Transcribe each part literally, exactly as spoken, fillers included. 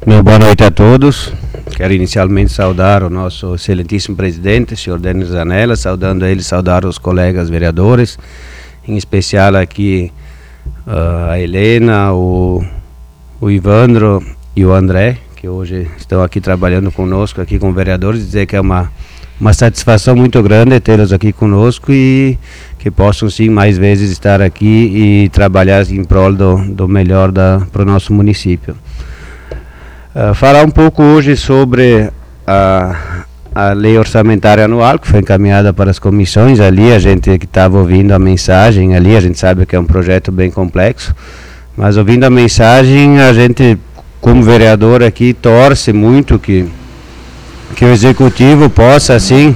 Meu boa noite a todos. Quero inicialmente saudar o nosso excelentíssimo presidente, senhor Denis Zanella, saudando ele, saudar os colegas vereadores, em especial aqui uh, a Helena, o, o Ivandro e o André, que hoje estão aqui trabalhando conosco, aqui com vereadores, dizer que é uma, uma satisfação muito grande tê-los aqui conosco e que possam sim mais vezes estar aqui e trabalhar em prol do, do melhor para o nosso município. Uh, falar um pouco hoje sobre a, a lei orçamentária anual que foi encaminhada para as comissões. Ali a gente que estava ouvindo a mensagem ali, a gente sabe que é um projeto bem complexo, mas ouvindo a mensagem a gente como vereador aqui torce muito que, que o executivo possa assim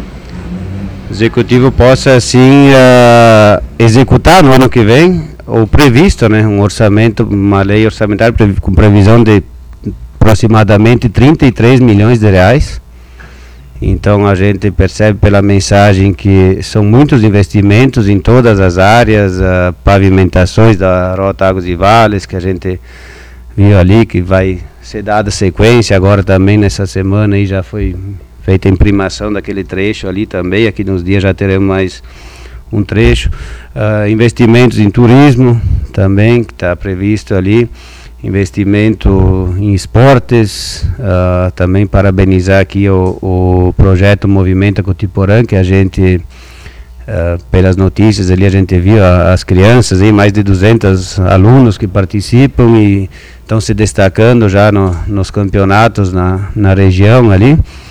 o executivo possa assim uh, executar no ano que vem o previsto, né, um orçamento, uma lei orçamentária com previsão de aproximadamente trinta e três milhões de reais. Então a gente percebe pela mensagem que são muitos investimentos em todas as áreas, uh, pavimentações da Rota Águas e Vales, que a gente viu ali que vai ser dada sequência, agora também nessa semana aí já foi feita a imprimação daquele trecho ali também, aqui nos dias já teremos mais um trecho. Uh, investimentos em turismo também, que está previsto ali. Investimento em esportes, uh, também parabenizar aqui o, o projeto Movimenta Cotiporã, que a gente, uh, pelas notícias ali a gente viu a, as crianças, aí, mais de duzentos alunos que participam e estão se destacando já no, nos campeonatos na, na região ali.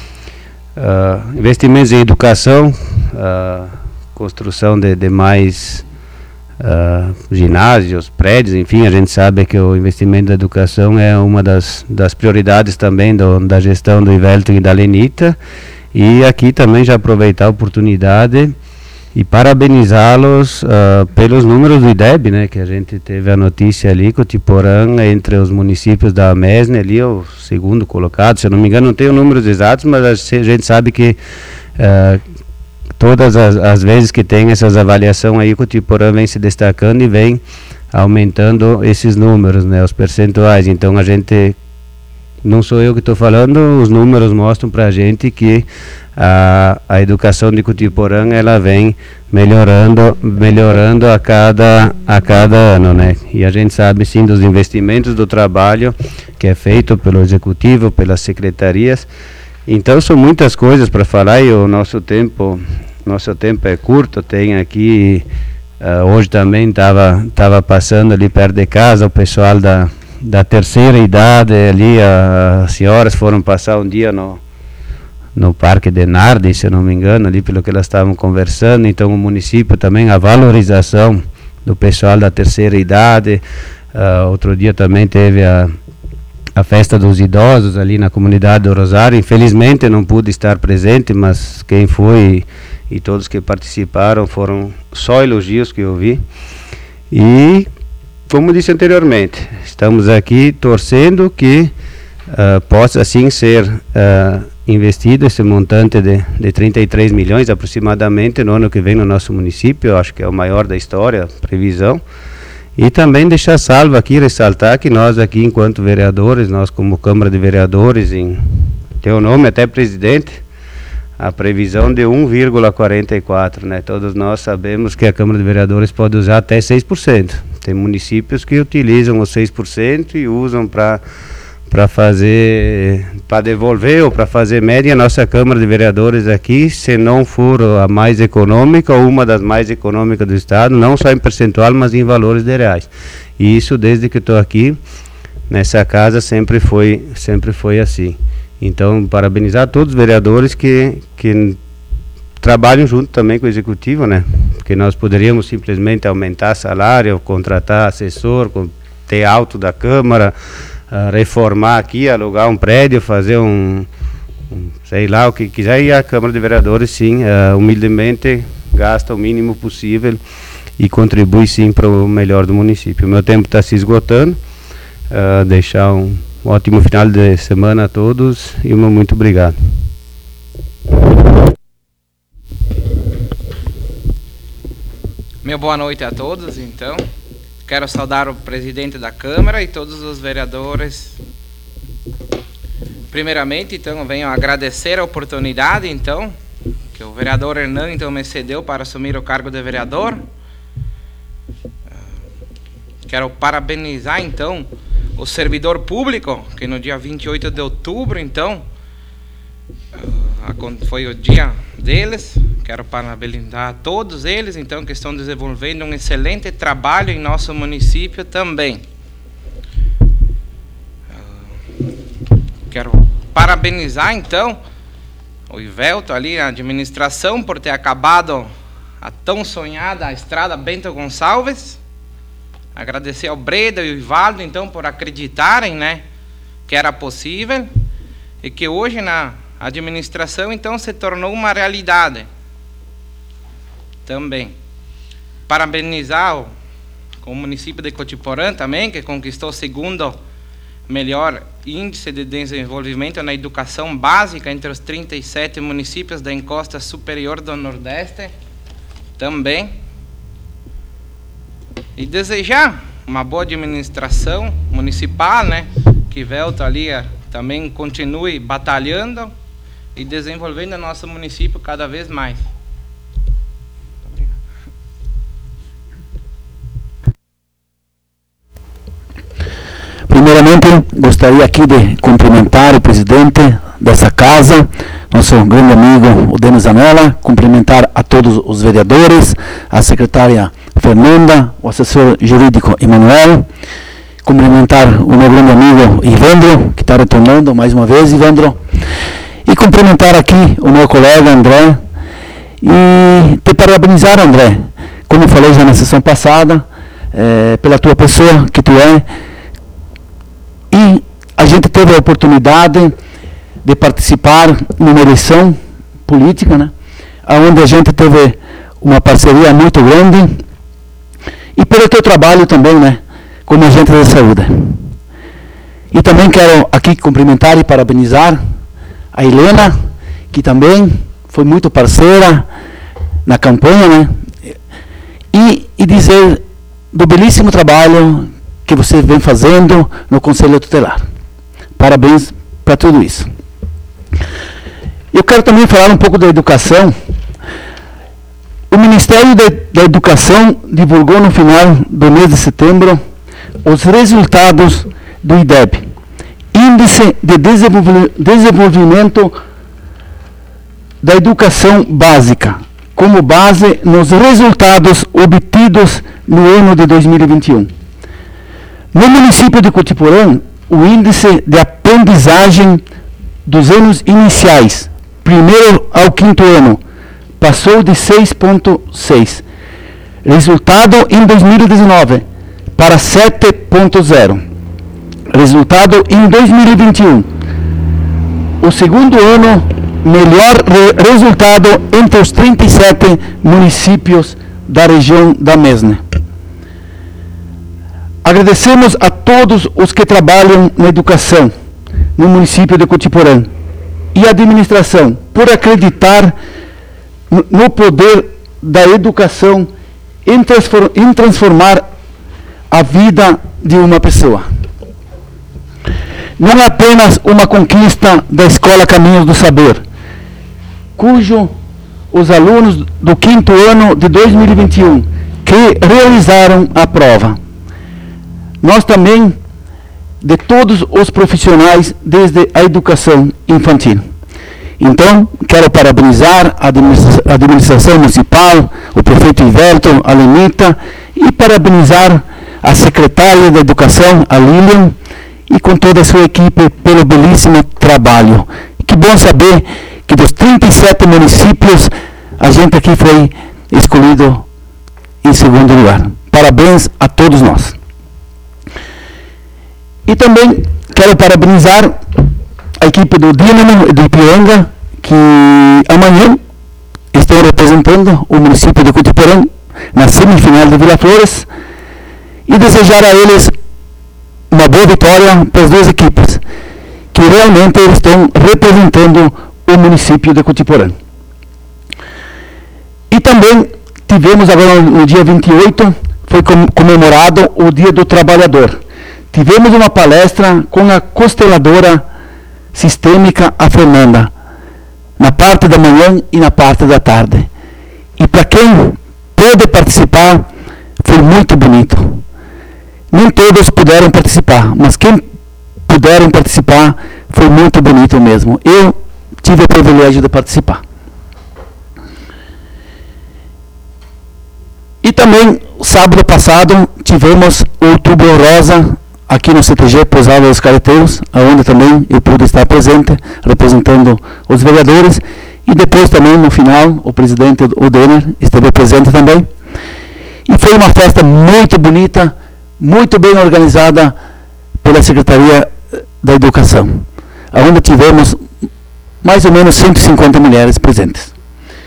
Uh, investimentos em educação, uh, construção de, de mais Uh, ginásios, prédios, enfim, a gente sabe que o investimento da educação é uma das, das prioridades também do, da gestão do Ivelton e da Lenita, e aqui também já aproveitar a oportunidade e parabenizá-los uh, pelos números do I D E B, né, que a gente teve a notícia ali, que o Cotiporã, entre os municípios da Amesne, ali é o segundo colocado, se eu não me engano, não tenho números exatos, mas a gente sabe que uh, todas as, as vezes que tem essas avaliações aí, o Cotiporã vem se destacando e vem aumentando esses números, né, os percentuais. Então a gente, não sou eu que estou falando, os números mostram para a gente que a, a educação de Cotiporã ela vem melhorando, melhorando a cada, a cada ano, né? E a gente sabe sim dos investimentos, do trabalho que é feito pelo executivo, pelas secretarias. Então são muitas coisas para falar e o nosso tempo, nosso tempo é curto. Tem aqui, uh, hoje também estava tava passando ali perto de casa o pessoal da, da terceira idade ali, uh, as senhoras foram passar um dia no, no Parque de Nardi, se eu não me engano, ali pelo que elas estavam conversando. Então o município também, a valorização do pessoal da terceira idade. Uh, outro dia também teve a a festa dos idosos ali na comunidade do Rosário. Infelizmente não pude estar presente, mas quem foi e, e todos que participaram foram só elogios que eu vi. E como disse anteriormente, estamos aqui torcendo que uh, possa assim ser uh, investido esse montante de, de trinta e três milhões aproximadamente no ano que vem no nosso município. Eu acho que é o maior da história, previsão. E também deixar salvo aqui, ressaltar que nós aqui, enquanto vereadores, nós como Câmara de Vereadores, em teu nome até presidente, a previsão de um vírgula quarenta e quatro, né? Todos nós sabemos que a Câmara de Vereadores pode usar até seis por cento. Tem municípios que utilizam os seis por cento e usam para para fazer, para devolver ou para fazer média. A nossa Câmara de Vereadores aqui, se não for a mais econômica ou uma das mais econômicas do estado, não só em percentual, mas em valores de reais. E isso desde que estou aqui nessa casa sempre foi, sempre foi assim. Então, parabenizar todos os vereadores que, que trabalham junto também com o executivo, né? Porque nós poderíamos simplesmente aumentar salário, contratar assessor, ter auto da Câmara, Uh, reformar aqui, alugar um prédio, fazer um, um sei lá o que quiser, e a Câmara de Vereadores sim, uh, humildemente gasta o mínimo possível e contribui sim para o melhor do município. O meu tempo está se esgotando, uh, deixar um ótimo final de semana a todos e um muito obrigado. Meu boa noite a todos, então. Quero saudar o presidente da Câmara e todos os vereadores Primeiramente, então, venho agradecer a oportunidade, então, que o vereador Hernan, então, me cedeu para assumir o cargo de vereador. Quero parabenizar, então, o servidor público, que no dia vinte e oito de outubro, então, foi o dia deles. Quero parabenizar a todos eles, então, que estão desenvolvendo um excelente trabalho em nosso município também. Quero parabenizar, então, o Ivelto ali, a administração, por ter acabado a tão sonhada estrada Bento Gonçalves. Agradecer ao Breda e ao Ivaldo, então, por acreditarem, né, que era possível e que hoje na administração, então, se tornou uma realidade. Também. Parabenizar o, o município de Cotiporã também, que conquistou o segundo melhor índice de desenvolvimento na educação básica entre os trinta e sete municípios da encosta superior do Nordeste. Também. E desejar uma boa administração municipal, né? Que Velto ali também continue batalhando e desenvolvendo o nosso município cada vez mais. Primeiramente, gostaria aqui de cumprimentar o presidente dessa casa, nosso grande amigo, o Denis Zanella, cumprimentar a todos os vereadores, a secretária Fernanda, o assessor jurídico Emanuel, cumprimentar o meu grande amigo Ivandro, que está retornando mais uma vez, Ivandro, e cumprimentar aqui o meu colega André, e te parabenizar, André, como eu falei já na sessão passada, é, pela tua pessoa que tu é. E a gente teve a oportunidade de participar numa eleição política, né, onde a gente teve uma parceria muito grande, e pelo teu trabalho também, né, como agente da saúde. E também quero aqui cumprimentar e parabenizar a Helena, que também foi muito parceira na campanha, né, e, e dizer do belíssimo trabalho que você vem fazendo no Conselho Tutelar. Parabéns para tudo isso. Eu quero também falar um pouco da educação. O Ministério da Educação divulgou no final do mês de setembro os resultados do I D E B, Índice de Desenvolvimento da Educação Básica, como base nos resultados obtidos no ano de dois mil e vinte e um. No município de Cotiporã, o índice de aprendizagem dos anos iniciais, primeiro ao quinto ano, passou de seis vírgula seis. Resultado em dois mil e dezenove, para sete vírgula zero. Resultado em dois mil e vinte e um. O segundo ano, melhor re resultado entre os trinta e sete municípios da região da Mesne. Agradecemos a todos os que trabalham na educação no município de Cotiporã e a administração por acreditar no poder da educação em, transform, em transformar a vida de uma pessoa. Não é apenas uma conquista da Escola Caminhos do Saber, cujo os alunos do quinto ano de dois mil e vinte e um que realizaram a prova. Nós também, de todos os profissionais desde a educação infantil. Então, quero parabenizar a administração municipal, o prefeito Ivelto, a Lenita, e parabenizar a secretária da Educação, a Lilian, e com toda a sua equipe pelo belíssimo trabalho. Que bom saber que dos trinta e sete municípios, a gente aqui foi escolhido em segundo lugar. Parabéns a todos nós. E também quero parabenizar a equipe do Dínamo e do Ipiranga, que amanhã estão representando o município de Cotiporã na semifinal de Vila Flores, e desejar a eles uma boa vitória para as duas equipes, que realmente eles estão representando o município de Cotiporã. E também tivemos agora no dia vinte e oito, foi comemorado o Dia do Trabalhador. Tivemos uma palestra com a costeladora sistêmica a Fernanda, na parte da manhã e na parte da tarde. E para quem pôde participar, foi muito bonito. Nem todos puderam participar, mas quem puderam participar, foi muito bonito mesmo. Eu tive o privilégio de participar. E também, sábado passado, tivemos o Outubro Rosa aqui no C T G Pousada dos Careteiros, onde também eu pude estar presente, representando os vereadores, e depois também, no final, o presidente, o Denner, esteve presente também. E foi uma festa muito bonita, muito bem organizada pela Secretaria da Educação, onde tivemos mais ou menos cento e cinquenta mulheres presentes.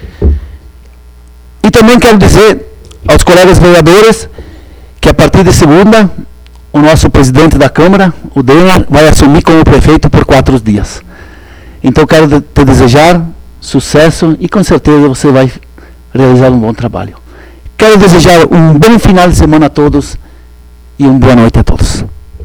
E também quero dizer aos colegas vereadores que a partir de segunda, o nosso presidente da Câmara, o Denner, vai assumir como prefeito por quatro dias. Então quero te desejar sucesso e com certeza você vai realizar um bom trabalho. Quero desejar um bom final de semana a todos e uma boa noite a todos.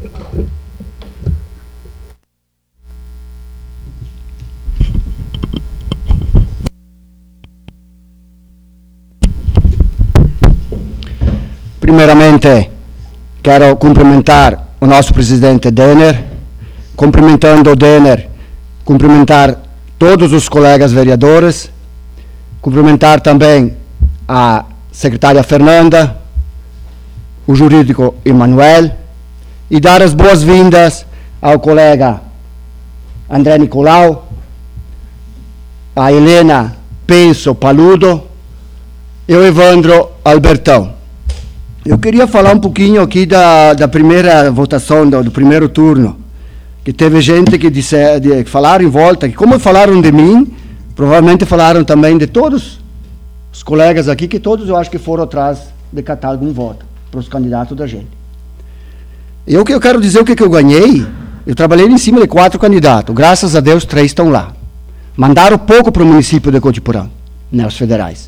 Primeiramente, quero cumprimentar o nosso presidente Denner, cumprimentando o Denner, cumprimentar todos os colegas vereadores, cumprimentar também a secretária Fernanda, o jurídico Emanuel, e dar as boas-vindas ao colega André Nicolau, a Helena Penso Paludo e o Evandro Albertão. Eu queria falar um pouquinho aqui da, da primeira votação, do, do primeiro turno, que teve gente que, disse, de, que falaram em volta, que como falaram de mim, provavelmente falaram também de todos os colegas aqui, que todos eu acho que foram atrás de catar algum voto para os candidatos da gente. Eu que eu quero dizer o que, que eu ganhei, eu trabalhei em cima de quatro candidatos, graças a Deus três estão lá. Mandaram pouco para o município de Cotiporã, né, os federais.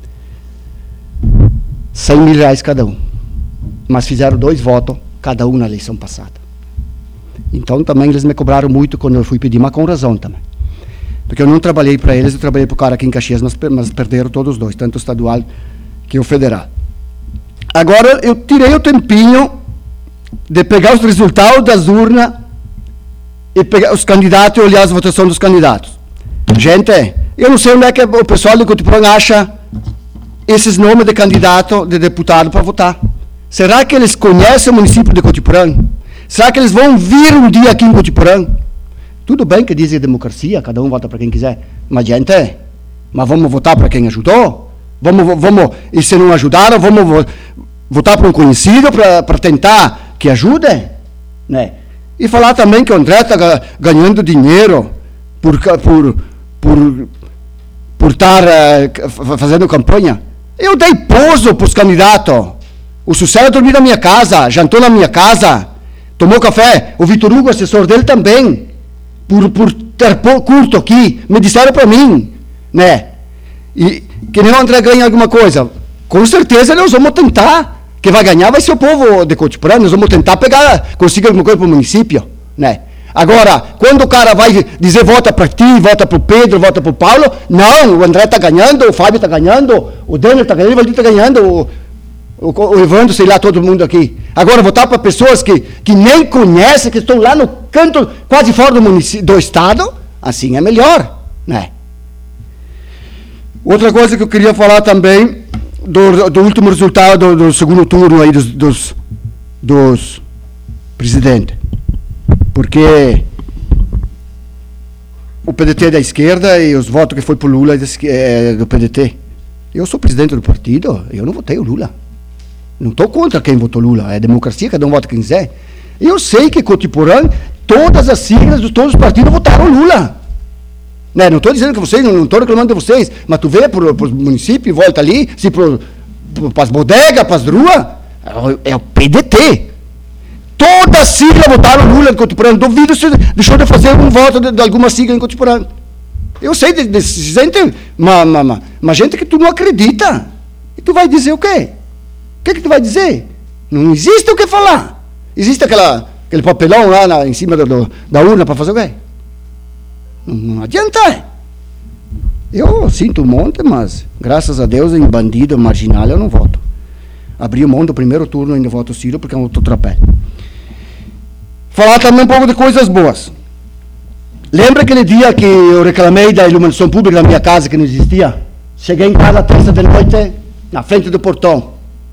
cem mil reais cada um. Mas fizeram dois votos, cada um na eleição passada. Então também eles me cobraram muito quando eu fui pedir, mas com razão também. Porque eu não trabalhei para eles, eu trabalhei para o cara aqui em Caxias, mas, mas perderam todos os dois, tanto o estadual que o federal. Agora eu tirei o tempinho de pegar os resultados das urnas e pegar os candidatos e olhar as votações dos candidatos. Gente, eu não sei onde é que o pessoal de Cotiporã acha esses nomes de candidato, de deputado para votar. Será que eles conhecem o município de Cotiporã? Será que eles vão vir um dia aqui em Cotiporã? Tudo bem que dizem democracia, cada um vota para quem quiser, mas gente, mas vamos votar para quem ajudou? Vamos, vamos, e se não ajudaram, vamos vo, votar para um conhecido para tentar que ajude? Né? E falar também que o André está ganhando dinheiro por por por por estar uh, fazendo campanha. Eu dei pouso para os candidatos. O Sucelo dormiu na minha casa, jantou na minha casa, tomou café. O Vitor Hugo, assessor dele, também. Por, por ter curto aqui, me disseram para mim, né? E que nem o André ganha alguma coisa. Com certeza nós vamos tentar. Que vai ganhar vai ser o povo de Cotiporã. Nós vamos tentar pegar, conseguir alguma coisa para o município, né? Agora, quando o cara vai dizer vota para ti, vota para o Pedro, vota para o Paulo, não, o André está ganhando, o Fábio está ganhando, o Daniel está ganhando, o Valdir está ganhando, o, o, o Evandro, sei lá, todo mundo aqui. Agora, votar para pessoas que, que nem conhecem, que estão lá no canto, quase fora do, município, do estado, assim é melhor, né? Outra coisa que eu queria falar também, do, do último resultado do, do segundo turno aí dos, dos, dos presidentes. Porque o P D T é da esquerda e os votos que foi para o Lula é do P D T. Eu sou presidente do partido, eu não votei o Lula. Não estou contra quem votou Lula, é democracia, cada um vota quem quiser. Eu sei que Cotiporã, todas as siglas de todos os partidos votaram Lula. Né? Não estou dizendo que vocês, não estou reclamando de vocês, mas tu vê para o município e volta ali, se para as bodegas, para as ruas, é o P D T. Toda a sigla votaram Lula em Cotiporã. Duvido se deixou de fazer um voto de, de alguma sigla em Cotiporã. Eu sei de, de, de gente, mas, mas, mas gente que tu não acredita. E tu vai dizer o quê? O que, que tu vai dizer? Não existe o que falar. Existe aquela, aquele papelão lá na, em cima do, do, da urna para fazer o quê? Não, não adianta. Eu sinto um monte, mas graças a Deus em bandido, marginal, eu não voto. Abri mão do primeiro turno e ainda voto Ciro porque é um outro trapé. Falar também um pouco de coisas boas. Lembra aquele dia que eu reclamei da iluminação pública na minha casa que não existia? Cheguei em casa terça de noite, na frente do portão.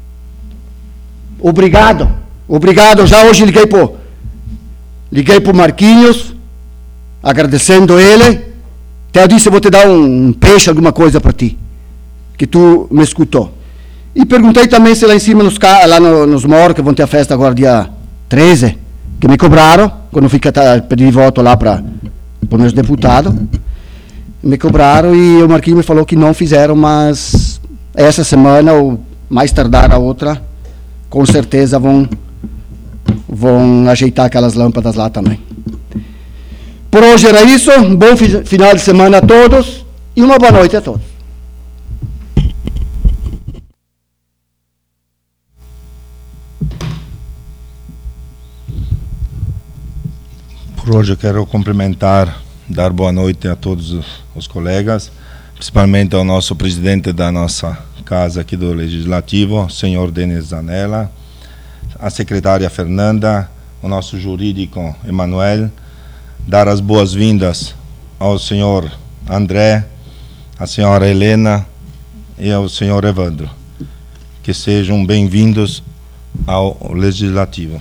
Obrigado, obrigado. Já hoje liguei pro, liguei pro Marquinhos, agradecendo ele. Até eu disse, eu vou te dar um, um peixe, alguma coisa para ti, que tu me escutou. E perguntei também se lá em cima, nos, lá no, nos morros, que vão ter a festa agora dia treze, que me cobraram, quando eu fui pedir voto lá para os meus deputados, me cobraram e o Marquinhos me falou que não fizeram, mas essa semana, ou mais tardar a outra, com certeza vão, vão ajeitar aquelas lâmpadas lá também. Por hoje era isso, um bom fi final de semana a todos e uma boa noite a todos. Por hoje eu quero cumprimentar, dar boa noite a todos os, os colegas, principalmente ao nosso presidente da nossa casa aqui do Legislativo, senhor Denis Zanella, a secretária Fernanda, o nosso jurídico Emanuel, dar as boas-vindas ao senhor André, à senhora Helena e ao senhor Evandro. Que sejam bem-vindos ao Legislativo.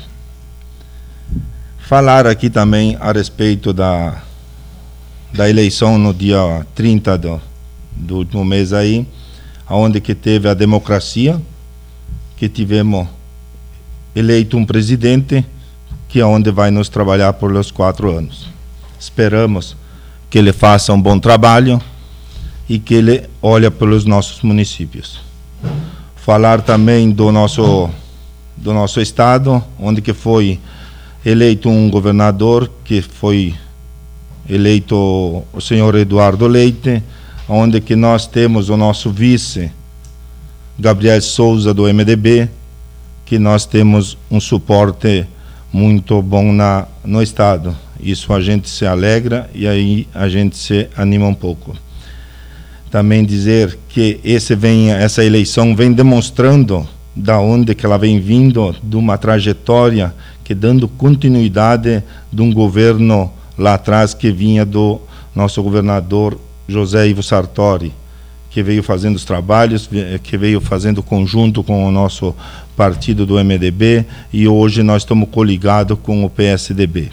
Falar aqui também a respeito da, da eleição no dia trinta do, do último mês aí, onde que teve a democracia, que tivemos eleito um presidente que é onde vai nos trabalhar por os quatro anos. Esperamos que ele faça um bom trabalho e que ele olhe pelos nossos municípios. Falar também do nosso, do nosso estado, onde que foi eleito um governador, que foi eleito o senhor Eduardo Leite, onde que nós temos o nosso vice, Gabriel Souza, do M D B, que nós temos um suporte muito bom na, no estado. Isso a gente se alegra e aí a gente se anima um pouco. Também dizer que esse vem, essa eleição vem demonstrando da onde que ela vem vindo, de uma trajetória que dando continuidade de um governo lá atrás que vinha do nosso governador José Ivo Sartori, que veio fazendo os trabalhos, que veio fazendo conjunto com o nosso partido do M D B, e hoje nós estamos coligados com o P S D B.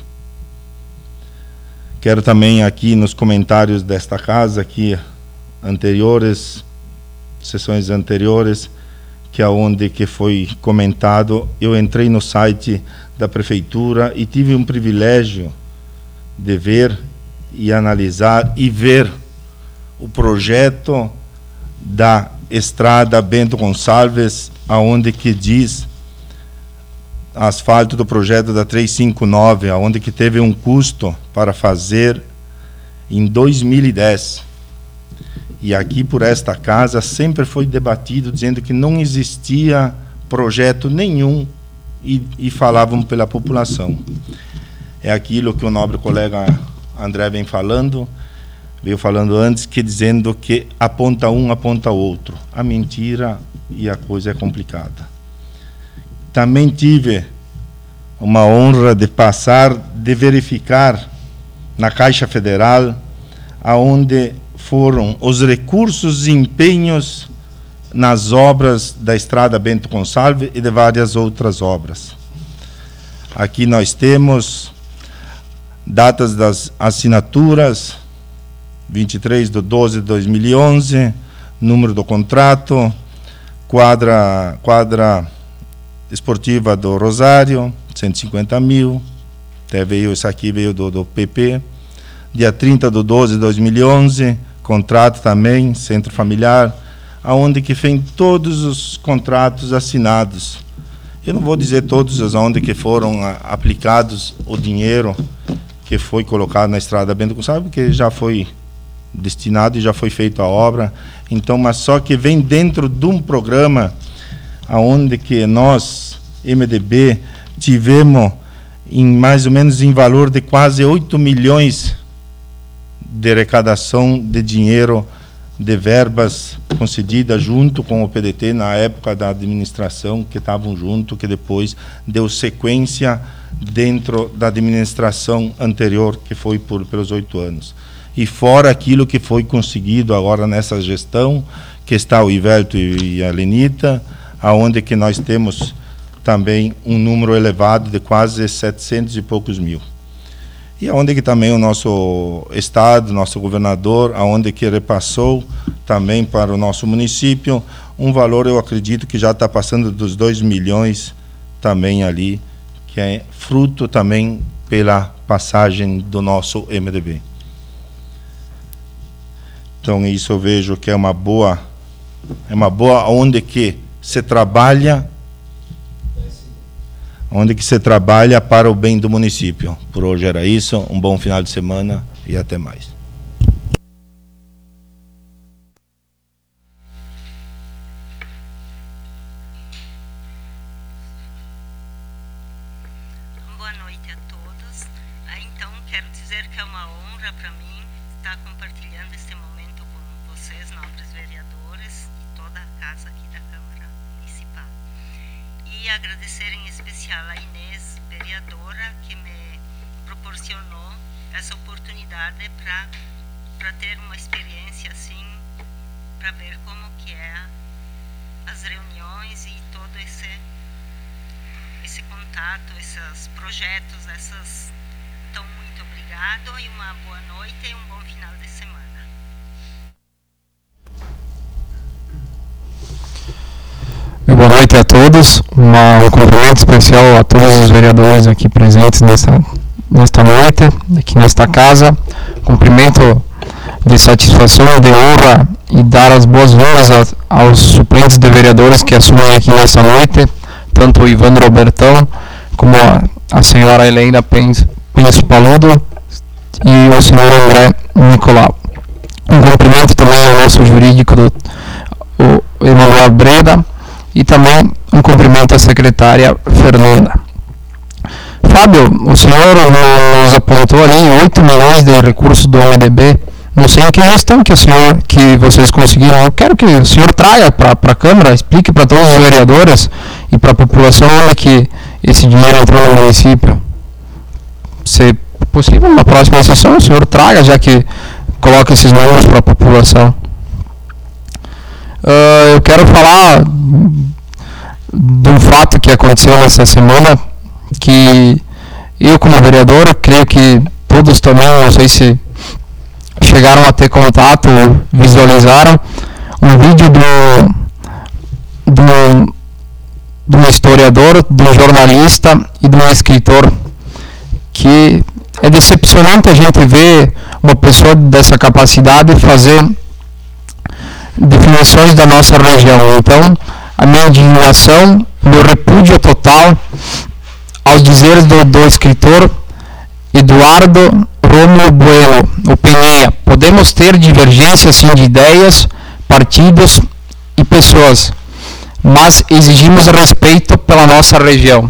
Quero também aqui nos comentários desta casa, aqui anteriores, sessões anteriores, que é onde que foi comentado, eu entrei no site da prefeitura e tive um privilégio de ver e analisar e ver o projeto da estrada Bento Gonçalves, aonde que diz asfalto do projeto da trezentos e cinquenta e nove, aonde que teve um custo para fazer em dois mil e dez. E aqui por esta casa sempre foi debatido dizendo que não existia projeto nenhum e, e falavam pela população. É aquilo que o nobre colega André vem falando, veio falando antes, que dizendo que aponta um, aponta outro. A mentira e a coisa é complicada. Também tive uma honra de passar, de verificar na Caixa Federal, aonde foram os recursos e empenhos nas obras da estrada Bento Gonçalves e de várias outras obras. Aqui nós temos datas das assinaturas, vinte e três de doze de dois mil e onze, número do contrato, quadra, quadra esportiva do Rosário, cento e cinquenta mil, até veio, isso aqui veio do, do P P, dia trinta de doze de dois mil e onze, contrato também, centro familiar, aonde que vem todos os contratos assinados. Eu não vou dizer todos os onde que foram a, aplicados o dinheiro que foi colocado na estrada Bento Gonçalves, porque já foi destinado e já foi feita a obra. Então, mas só que vem dentro de um programa aonde que nós, M D B, tivemos em mais ou menos em valor de quase oito milhões de arrecadação de dinheiro, de verbas concedidas junto com o P D T na época da administração, que estavam junto, que depois deu sequência dentro da administração anterior, que foi por pelos oito anos. E fora aquilo que foi conseguido agora nessa gestão, que está o Ivelto e a Lenita, aonde que nós temos também um número elevado de quase setecentos e poucos mil. E aonde que também o nosso estado, nosso governador, aonde que repassou também para o nosso município um valor, eu acredito que já está passando dos dois milhões também ali, que é fruto também pela passagem do nosso M D B. Então isso eu vejo que é uma boa, é uma boa onde que se trabalha, onde que se trabalha para o bem do município. Por hoje era isso, um bom final de semana e até mais. Boa noite a todos. Então, quero dizer que é uma honra para mim estar compartilhando este momento com vocês, nobres vereadores, e toda a casa aqui da Câmara Municipal. E agradecer em especial a Inês, vereadora, que me proporcionou essa oportunidade para para ter uma experiência assim, para ver como que é as reuniões e todo esse esse contato, esses projetos, essas. Então, muito obrigado e uma boa noite e um bom final de semana. Boa noite a todos, uma, um cumprimento especial a todos os vereadores aqui presentes nesta, nesta noite, aqui nesta casa. Cumprimento de satisfação, de honra e dar as boas-vindas aos suplentes de vereadores que assumem aqui nesta noite, tanto o Ivan Robertão como a, a senhora Helena Pens Paludo e o senhor André Nicolau. Um cumprimento também ao nosso jurídico, do, o Emanuel Breda, e também um cumprimento à secretária Fernanda. Fábio, o senhor nos apontou ali oito milhões de recursos do M D B. Não sei em que gestão que o senhor, que vocês conseguiram. Eu quero que o senhor traga para a Câmara, explique para todos os vereadores e para a população onde que esse dinheiro entrou no município. Se possível, na próxima sessão, o senhor traga, já que coloca esses números para a população. Uh, eu quero falar de um fato que aconteceu nessa semana, que eu, como vereador, creio que todos também, não sei se chegaram a ter contato, visualizaram um vídeo do, do, de um historiador, de um jornalista e de um escritor, que é decepcionante a gente ver uma pessoa dessa capacidade fazer definições da nossa região. Então, a minha indignação, meu repúdio total aos dizeres do, do escritor Eduardo Rômulo Bueno, o Peninha. Podemos ter divergências sim, de ideias, partidos e pessoas, mas exigimos respeito pela nossa região.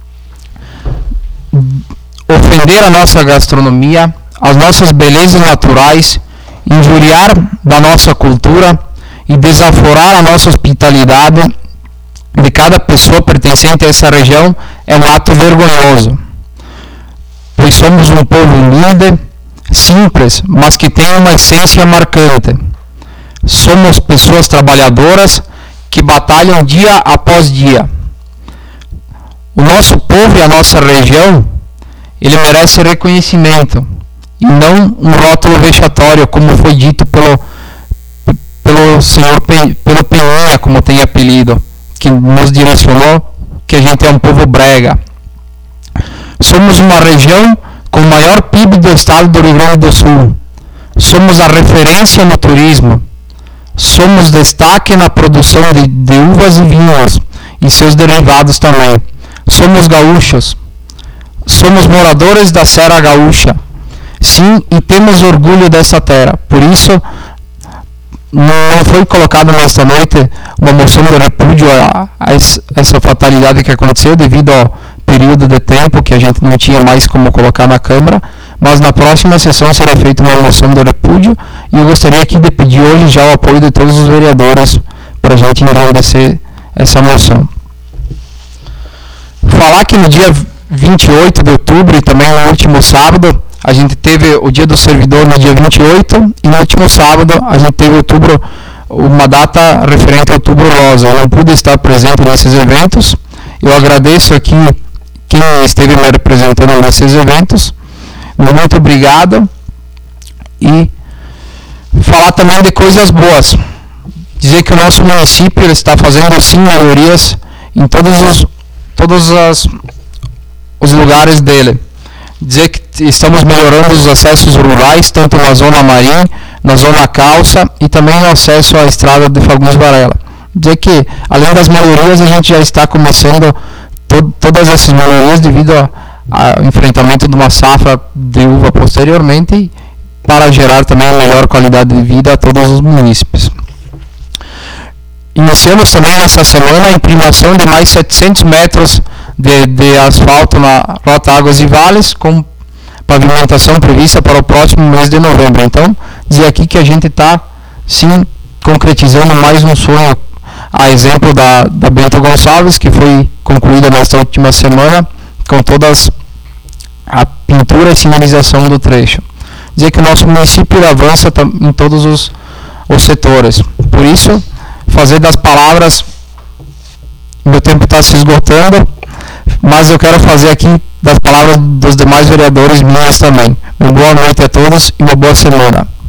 Ofender a nossa gastronomia, as nossas belezas naturais, injuriar da nossa cultura e desaforar a nossa hospitalidade de cada pessoa pertencente a essa região é um ato vergonhoso, pois somos um povo humilde, simples, mas que tem uma essência marcante. Somos pessoas trabalhadoras que batalham dia após dia. O nosso povo e a nossa região, ele merece reconhecimento e não um rótulo vexatório, como foi dito pelo pelo senhor pelo Peninha, como tem apelido, que nos direcionou que a gente é um povo brega. Somos uma região com o maior P I B do estado do Rio Grande do Sul. Somos a referência no turismo. Somos destaque na produção de, de uvas e vinhos e seus derivados também. Somos gaúchos. Somos moradores da Serra Gaúcha. Sim, e temos orgulho dessa terra. Por isso, não foi colocada nesta noite uma moção de repúdio a, a essa fatalidade que aconteceu devido ao período de tempo que a gente não tinha mais como colocar na Câmara, mas na próxima sessão será feita uma moção de repúdio e eu gostaria aqui de pedir hoje já o apoio de todos os vereadores para a gente enriquecer essa moção. Falar que no dia vinte e oito de outubro e também no último sábado, a gente teve o dia do servidor no dia vinte e oito e no último sábado a gente teve outubro, uma data referente a Outubro Rosa. Eu não pude estar presente nesses eventos. Eu agradeço aqui quem esteve me representando nesses eventos. Muito obrigado. E falar também de coisas boas. Dizer que o nosso município ele está fazendo sim melhorias em todos os, todos as, os lugares dele. Dizer que estamos melhorando os acessos rurais, tanto na Zona Marim, na Zona Calça e também o acesso à estrada de Fagundes Varela. Dizer que, além das melhorias, a gente já está começando to todas essas melhorias devido ao enfrentamento de uma safra de uva posteriormente, para gerar também a melhor qualidade de vida a todos os munícipes. Iniciamos também nessa semana a imprimação de mais setecentos metros de, de asfalto na Rota Águas e Vales, com pavimentação prevista para o próximo mês de novembro. Então, dizer aqui que a gente está, sim, concretizando mais um sonho, a exemplo da, da Bento Gonçalves, que foi concluída nesta última semana, com todas a pintura e sinalização do trecho. Dizer que o nosso município avança em todos os, os setores. Por isso, fazer das palavras, meu tempo está se esgotando, mas eu quero fazer aqui das palavras dos demais vereadores minhas também. Uma boa noite a todos e uma boa semana.